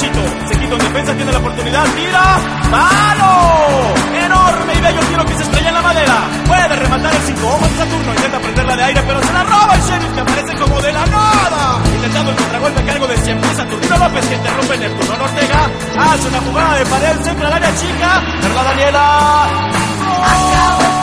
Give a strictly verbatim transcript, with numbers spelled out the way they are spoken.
Panchito. Se quita en defensa, tiene la oportunidad. ¡Tira! ¡Palo! Enorme y bello tiro que se estrella en la madera. Puede rematar el cinco ojos de Saturno. Intenta prenderla de aire, pero se la roba el Sheriff, que aparece como de la nada. Intentando el contragolpe a cargo de cien pies. Saturnino López, que interrumpe Neptuno Ortega. Hace una jugada de pared, centra al área chica. Perla Daniela. ¡Oh!